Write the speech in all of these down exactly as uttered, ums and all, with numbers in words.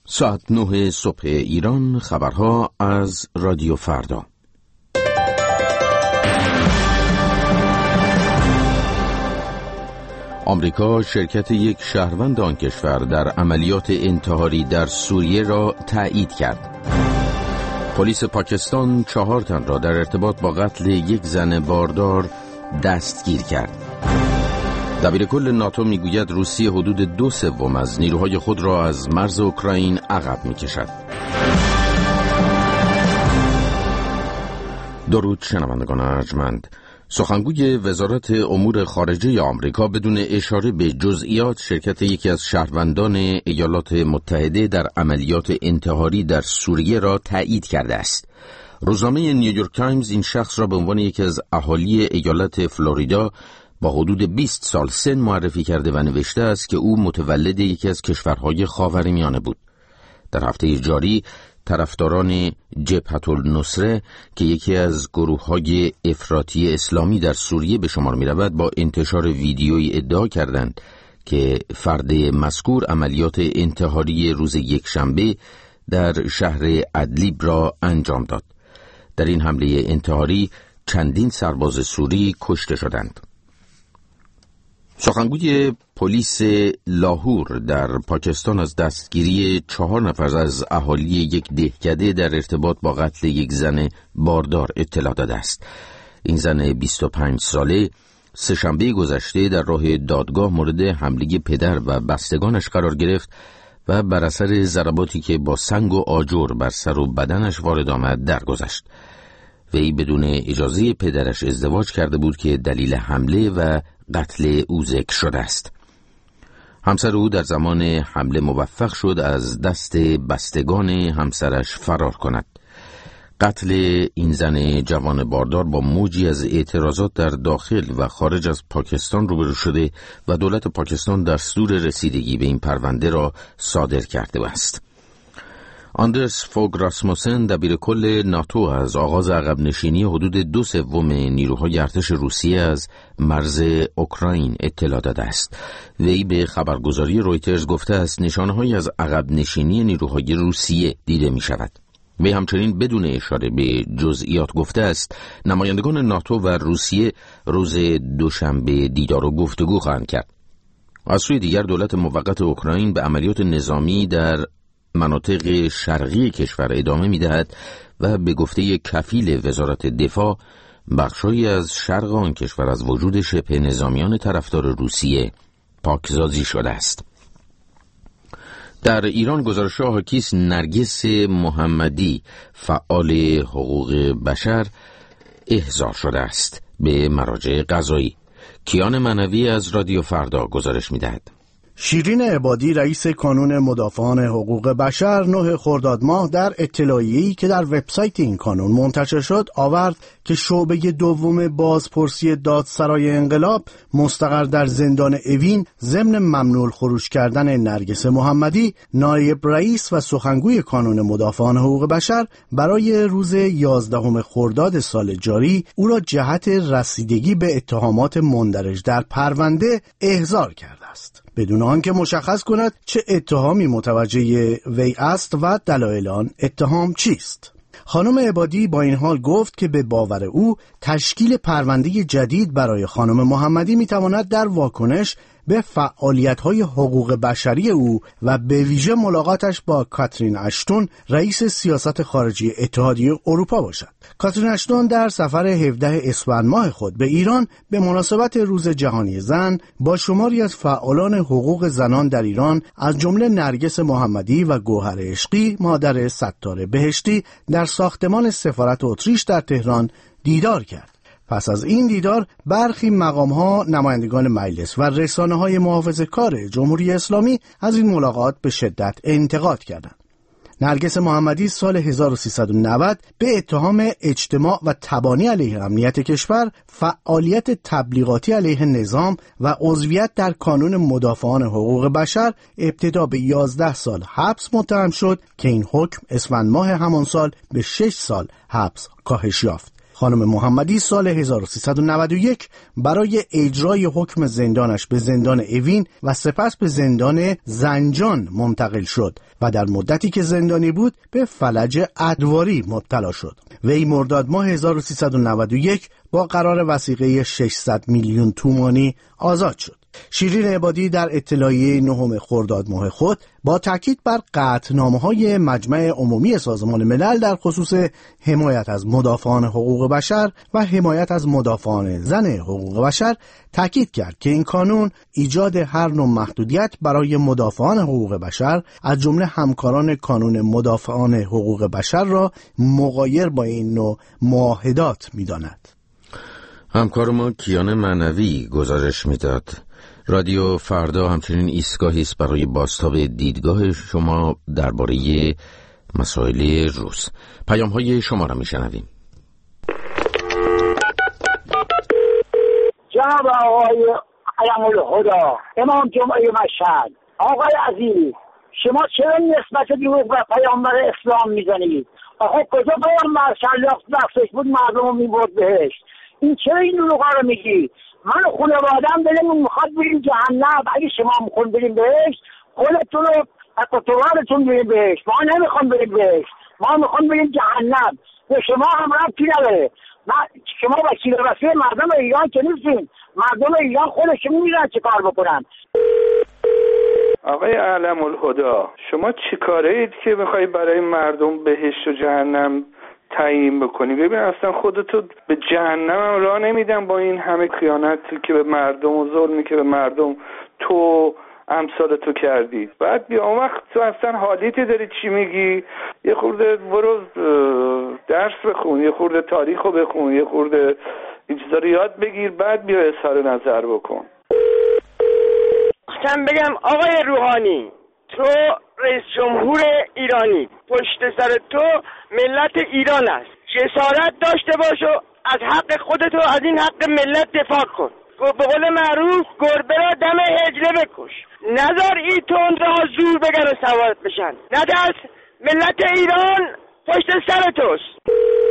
ساعت نه صبح ایران، خبرها از رادیو فردا. آمریکا شرکت یک شهروند آن کشور در عملیات انتحاری در سوریه را تایید کرد. پلیس پاکستان چهار تن را در ارتباط با قتل یک زن باردار دستگیر کرد. دبیرکل ناتو میگوید روسیه حدود دو سوم از نیروهای خود را از مرز اوکراین عقب میکشد. درود شنوندگان ارجمند. سخنگوی وزارت امور خارجه آمریکا بدون اشاره به جزئیات شرکت یکی از شهروندان ایالات متحده در عملیات انتحاری در سوریه را تایید کرده است. روزنامه نیویورک تایمز این شخص را به عنوان یکی از اهالی ایالت فلوریدا با حدود بیست سال سن معرفی کرده و نوشته است که او متولد یکی از کشورهای خاورمیانه بود. در هفته جاری طرفداران جبهة النصره که یکی از گروه‌های افراطی اسلامی در سوریه به شمار می‌رود با انتشار ویدیویی ادعا کردند که فرد مذکور عملیات انتحاری روز یکشنبه در شهر ادلیب را انجام داد. در این حمله انتحاری چندین سرباز سوری کشته شدند. سخنگوی پلیس لاهور در پاکستان از دستگیری چهار نفر از اهالی یک دهکده در ارتباط با قتل یک زن باردار اطلاع داده است. این زن بیست و پنج ساله سه‌شنبه گذشته در راه دادگاه مورد حمله پدر و بستگانش قرار گرفت و بر اثر ضرباتی که با سنگ و آجر بر سر و بدنش وارد آمد درگذشت. وی بدون اجازه پدرش ازدواج کرده بود که دلیل حمله و قتل او ذکر شده است. همسر او در زمان حمله موفق شد از دست بستگان همسرش فرار کند. قتل این زن جوان باردار با موجی از اعتراضات در داخل و خارج از پاکستان روبرو شده و دولت پاکستان دستور رسیدگی به این پرونده را صادر کرده است. آندرس فوگ راسموسن دبیرکل ناتو از آغاز عقب نشینی حدود دو سوم نیروهای ارتش روسیه از مرز اوکراین اطلاع داده است. وی به خبرگزاری رویترز گفته است نشانه‌هایی از عقب نشینی نیروهای روسیه دیده می شود. وی همچنین بدون اشاره به جزئیات گفته است نمایندگان ناتو و روسیه روز دوشنبه دیدار و گفتگو خواهند کرد. از سوی دیگر دولت موقت اوکراین به عملیات نظامی در مناطق شرقی کشور ادامه می‌دهد و به گفته کفیل وزارت دفاع بخشی از شرق آن کشور از وجود شبه نظامیان طرفدار روسیه پاکسازی شده است. در ایران گزارش حاکی است نرگس محمدی فعال حقوق بشر احضار شده است به مراجع قضایی. کیان منوی از رادیو فردا گزارش می‌دهد. شیرین عبادی رئیس کانون مدافعان حقوق بشر نه خرداد ماه در اطلاعیه‌ای که در وبسایت این کانون منتشر شد آورد که شعبه دوم بازپرسی دادسرای انقلاب مستقر در زندان اوین ضمن ممنوع خروج کردن نرگس محمدی نایب رئیس و سخنگوی کانون مدافعان حقوق بشر برای روز یازدهم خرداد سال جاری او را جهت رسیدگی به اتهامات مندرج در پرونده احضار کرده است بدون آنکه مشخص کند چه اتهامی متوجه وی است و دلایل آن اتهام چیست. خانم عبادی با این حال گفت که به باور او تشکیل پرونده جدید برای خانم محمدی میتواند در واکنش به فعالیت‌های حقوق بشری او و به ویژه ملاقاتش با کاترین اشتون رئیس سیاست خارجی اتحادیه اروپا باشد. کاترین اشتون در سفر هفدهم اسفند ماه خود به ایران به مناسبت روز جهانی زن با شماری از فعالان حقوق زنان در ایران از جمله نرگس محمدی و گوهر عشقی مادر ستار بهشتی در ساختمان سفارت اتریش در تهران دیدار کرد. پس از این دیدار برخی مقام‌ها، نمایندگان مجلس و رسانه‌های محافظه‌کار جمهوری اسلامی از این ملاقات به شدت انتقاد کردند. نرگس محمدی سال هزار و سیصد و نود به اتهام اجتماع و تبانی علیه امنیت کشور، فعالیت تبلیغاتی علیه نظام و عضویت در کانون مدافعان حقوق بشر ابتدا به یازده سال حبس متهم شد که این حکم اسفند ماه همان سال به شش سال حبس کاهش یافت. خانم محمدی سال هزار و سیصد و نود و یک برای اجرای حکم زندانش به زندان اوین و سپس به زندان زنجان منتقل شد و در مدتی که زندانی بود به فلج ادواری مبتلا شد. وی مرداد ماه هزار و سیصد و نود و یک با قرار وثیقه ششصد میلیون تومانی آزاد شد. شیرین عبادی در اطلاعیه نهم خرداد ماه خود با تاکید بر قطعنامه‌های مجمع عمومی سازمان ملل در خصوص حمایت از مدافعان حقوق بشر و حمایت از مدافعان زن حقوق بشر تاکید کرد که این قانون ایجاد هر نوع محدودیت برای مدافعان حقوق بشر از جمله همکاران کانون مدافعان حقوق بشر را مغایر با این نوع معاهدات می‌داند. همکار ما کیان معنوی گزارش می‌داد. رادیو فردا همچنین ایستگاهی است برای بازتاب دیدگاه شما درباره مسائل روز. پیام‌های شما را میشنویم. جناب آقای علم الهدا امام جمعه مشهد، آقای عزیز، شما چرا نسبت دروغ و پیامبر اسلام میزنید؟ آقا کجا پیامبر شلاق نفسش بود مردم رو میبرد بهشت؟ این چرا این دروغا رو میگی؟ من و خانواده‌ام دلمون میخواد بریم جهنم، اگه شما میخوان بریم بهشت خودتون رو اقتدارتون بریم بهشت، ما نمیخوام بریم بهشت، ما میخوام بریم جهنم. به شما هم ربطی نداره. شما وسیله رسوی مردم ایران که نیستین. مردم ایران خودشون میدونن چه کار بکنن. آقای علم الهدا، شما چی کاره اید که میخوایی برای مردم بهشت و جهنم تعیین بکنی؟ ببین اصلا خودتو به جهنم هم راه نمیدن با این همه خیانتی که به مردم و ظلمی که به مردم تو امثال تو کردی. بعد بیا اون وقت تو اصلا حالیتی داری چی میگی؟ یه خورده برو درس بخون، یه خورده تاریخو بخون، یه خورده این چیزا رو یاد بگیر، بعد بیا اظهار نظر بکن. خواستم بگم آقای روحانی، تو رئیس جمهور ایرانی، پشت سر تو ملت ایران است. جسارت داشته باش و از حق خودتو از این حق ملت دفاع کن. به قول معروف گربه را دم حجله بکش. نذار این تندرها زور بگن و سوارت بشن. ندست ملت ایران پشت سر توست.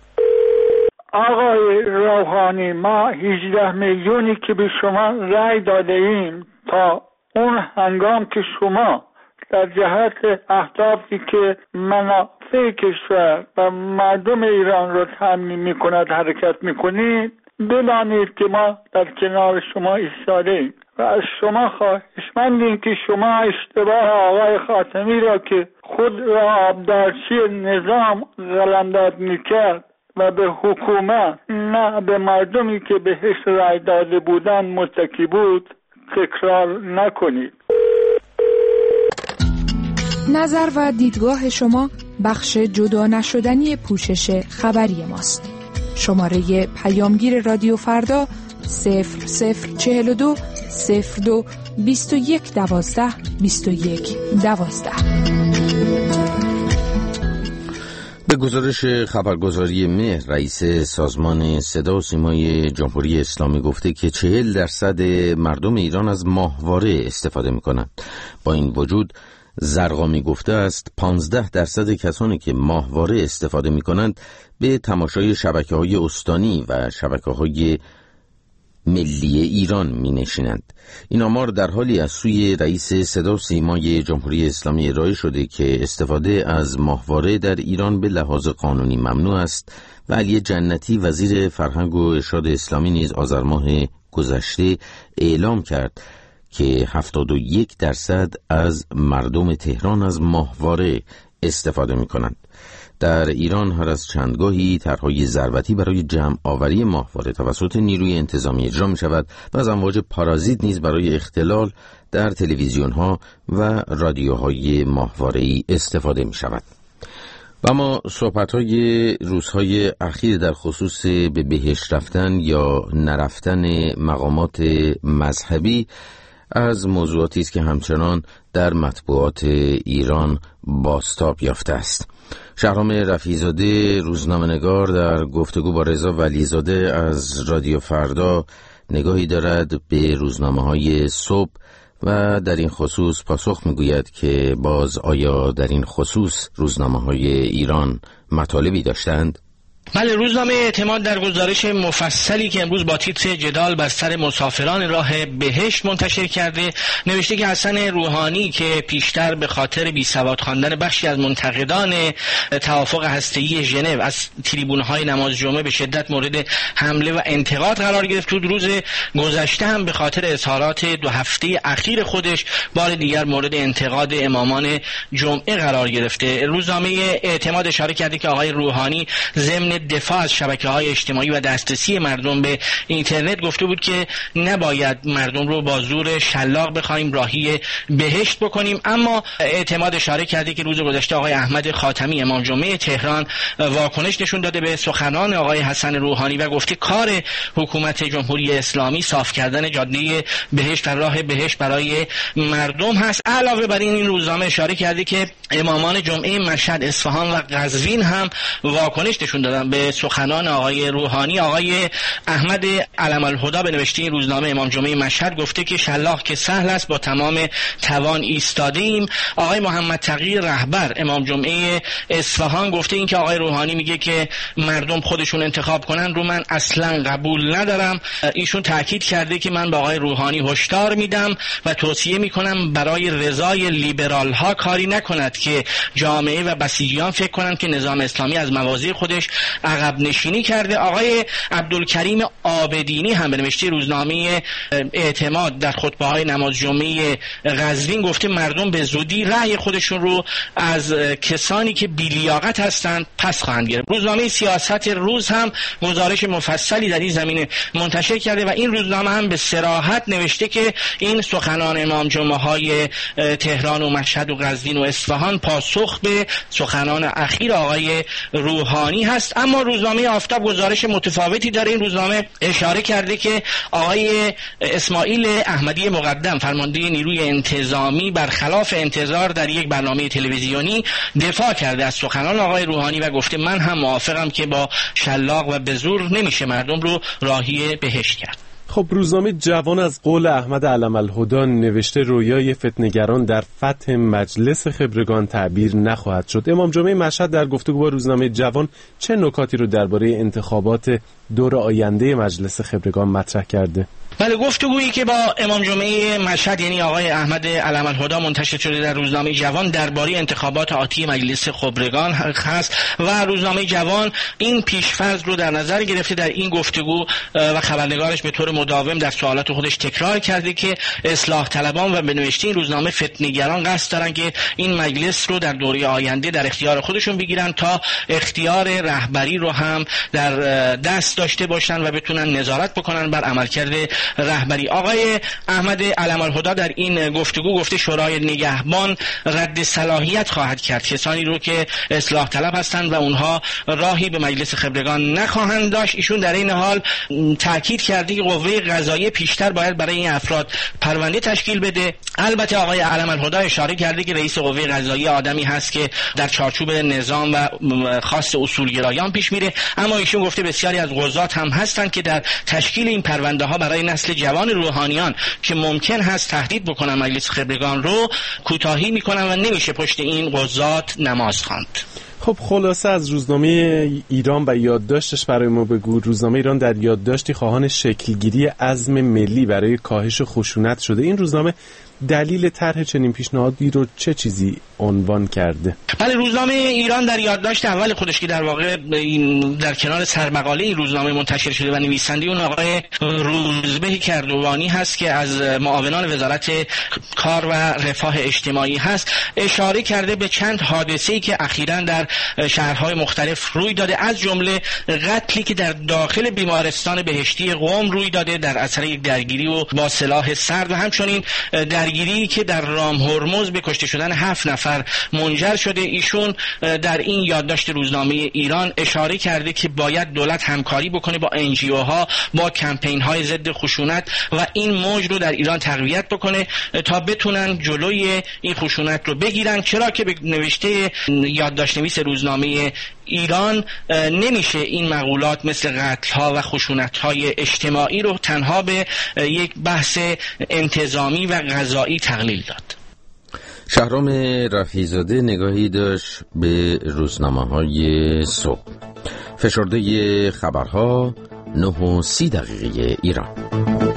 آقای روحانی، ما هجده میلیونی که به شما رأی داده ایم تا اون هنگام که شما در جهت اهدافی که منافع کشور و مردم ایران را تامین می‌کند حرکت می‌کنید، بدانید که ما در کنار شما ایستاده‌ایم و از شما خواهشمندیم که شما اشتباه آقای خاتمی را که خود را آبدارچی نظام قلمداد می‌کرد و به حکومت نه به مردمی که بهش رأی داده بودند متکی بود تکرار نکنید. نظر و دیدگاه شما بخش جدا نشدنی پوشش خبری ماست. شماره پیامگیر رادیو فردا صفر صفر چهل و دو صفر دو بیست و یک دوازده بیست و یک دوازده. به گزارش خبرگزاری مهر، رئیس سازمان صدا و سیمای جمهوری اسلامی گفته که چهل درصد مردم ایران از ماهواره استفاده می کنند. با این وجود زرقامی گفته است پانزده درصد کسانی که ماهواره استفاده می کنند به تماشای شبکه‌های استانی و شبکه‌های ملی ایران می نشینند. این آمار در حالی از سوی رئیس صدا و سیمای جمهوری اسلامی ارائه شده که استفاده از ماهواره در ایران به لحاظ قانونی ممنوع است و علی جنتی وزیر فرهنگ و ارشاد اسلامی نیز آذر ماه گذشته اعلام کرد که هفتاد و یک درصد از مردم تهران از ماهواره استفاده می کنند. در ایران هر از چندگاهی طرحهای ضربتی برای جمع آوری ماهواره توسط نیروی انتظامی اجرا می شود و از امواج پارازیت نیز برای اختلال در تلویزیون ها و رادیوهای ماهواره‌ای استفاده می شود. و ما صحبت های روزهای اخیر در خصوص به بهشت رفتن یا نرفتن مقامات مذهبی از موضوعاتی است که همچنان در مطبوعات ایران بازتاب یافته است. شهرام رفیع‌زاده روزنامه‌نگار در گفتگو با رضا ولیزاده از رادیو فردا نگاهی دارد به روزنامه‌های صبح و در این خصوص پاسخ می‌گوید که باز آیا در این خصوص روزنامه‌های ایران مطالبی داشتند؟ بله، روزنامه اعتماد در گزارش مفصلی که امروز با تیتر جدال بر سر مسافران راه بهشت منتشر کرده نوشته که حسن روحانی که پیشتر به خاطر بیسواد خواندن بخشی از منتقدان توافق هسته‌ای ژنو از تریبون‌های نماز جمعه به شدت مورد حمله و انتقاد قرار گرفت، تو روز گذشته هم به خاطر اظهارات دو هفته اخیر خودش بار دیگر مورد انتقاد امامان جمعه قرار گرفته. روزنامه اعتماد اشاره کرده که آقای روحانی ضمن دفاع از شبکه‌های اجتماعی و دسترسی مردم به اینترنت گفته بود که نباید مردم رو با زور شلاق بخوایم راهی بهشت بکنیم. اما اعتماد اشاره کرده که روز گذشته آقای احمد خاتمی امام جمعه تهران واکنش نشون داده به سخنان آقای حسن روحانی و گفته کار حکومت جمهوری اسلامی صاف کردن جاده بهشت و راه بهشت برای مردم هست. علاوه بر این این روزنامه اشاره کرده که امامان جمعه مشهد، اصفهان و قزوین هم واکنش نشون دادن به سخنان آقای روحانی. آقای احمد علم الهدی به نوشته این روزنامه امام جمعه مشهد گفته که شلاق که سهل است، با تمام توان ایستاده ایم. آقای محمد تقی رهبر امام جمعه اصفهان گفته این که آقای روحانی میگه که مردم خودشون انتخاب کنن رو من اصلا قبول ندارم. ایشون تاکید کرده که من با آقای روحانی هشدار میدم و توصیه میکنم برای رضای لیبرال ها کاری نکند که جامعه و بسیجیان فکر کنند که نظام اسلامی از مواضع خودش عقب نشینی کرده. آقای عبدالکریم عابدینی هم به نوشته روزنامه اعتماد در خطبه‌های نماز جمعه قزوین گفته مردم به زودی رأی خودشون رو از کسانی که بی‌لیاقت هستند پس خواهند گرفت. روزنامه سیاست روز هم گزارش مفصلی در این زمینه منتشر کرده و این روزنامه هم به صراحت نوشته که این سخنان امام جمعه های تهران و مشهد و قزوین و اصفهان پاسخ به سخنان اخیر آقای روحانی هست. اما روزنامه آفتاب گزارش متفاوتی داره. این روزنامه اشاره کرده که آقای اسماعیل احمدی مقدم فرمانده نیروی انتظامی برخلاف انتظار در یک برنامه تلویزیونی دفاع کرده از سخنان آقای روحانی و گفته من هم موافقم که با شلاق و به زور نمیشه مردم رو راهی بهشت کرد. خب روزنامه جوان از قول احمد علم الهدی نوشته رویای فتنه‌گران در فتح مجلس خبرگان تعبیر نخواهد شد. امام جمعه مشهد در گفتگو با روزنامه جوان چه نکاتی رو درباره انتخابات دور آینده مجلس خبرگان مطرح کرده؟ بله، گفتگویی که با امام جمعه مشهد یعنی آقای احمد علم الهدی منتشر شده در روزنامه جوان درباره انتخابات آتی مجلس خبرگان هست و روزنامه جوان این پیش‌فرض رو در نظر گرفته در این گفتگو و خبرنگارش به طور مداوم در سوالات خودش تکرار کرده که اصلاح طلبان و به نوشته این روزنامه فتنه‌گران قصد دارن که این مجلس رو در دوره آینده در اختیار خودشون بگیرن تا اختیار رهبری رو هم در دست داشته باشن و بتونن نظارت بکنن بر عملکرد رهبری. آقای احمد علم الهدی در این گفتگو گفته شورای نگهبان رد صلاحیت خواهد کرد کسانی رو که اصلاح طلب هستند و اونها راهی به مجلس خبرگان نخواهند داشت. ایشون در این حال تاکید کرده که قوه قضاییه پیشتر باید برای این افراد پرونده تشکیل بده. البته آقای علم الهدی اشاره کرده که رئیس قوه قضاییه آدمی هست که در چارچوب نظام و خاص اصولگرایان پیش میره، اما ایشون گفته بسیاری از قضات هم هستند که در تشکیل این پرونده ها برای نسل جوان روحانیان که ممکن هست تهدید بکنن مجلس خبرگان رو کوتاهی میکنن و نمیشه پشت این قضات نماز خواند. خب خلاصه از روزنامه ایران و یادداشتش برای ما بگو. روزنامه ایران در یادداشتی خواهان شکلگیری عزم ملی برای کاهش خشونت شده. این روزنامه دلیل طرح چنین پیشنهادی رو چه چیزی عنوان کرده؟ بله، روزنامه ایران در یادداشت اول خودش که در واقع این در کنار سرمقاله این روزنامه منتشر شده و نویسنده اون آقای روزبه کردوانی هست که از معاونان وزارت کار و رفاه اجتماعی هست، اشاره کرده به چند حادثه‌ای که اخیراً در شهرهای مختلف روی داده، از جمله قتلی که در داخل بیمارستان بهشتی قم روی داده در اثر یک درگیری و با سلاح سرد و همچنین درگیری که در رام هرمز به کشته شدن هفت نفر منجر شده. ایشون در این یادداشت روزنامه ایران اشاره کرده که باید دولت همکاری بکنه با ان جی او ها، با کمپین های ضد خشونت و این موج رو در ایران تقویت بکنه تا بتونن جلوی این خشونت رو بگیرن، چرا که به نوشته یادداشت نویس روزنامه ایران نمیشه این مقولات مثل قتل ها و خشونت های اجتماعی رو تنها به یک بحث انتظامی و قضایی تقلیل داد. شهرام رفیع‌زاده نگاهی داشت به روزنامه های صبح. فشرده خبرها نه و سی دقیقه ایران.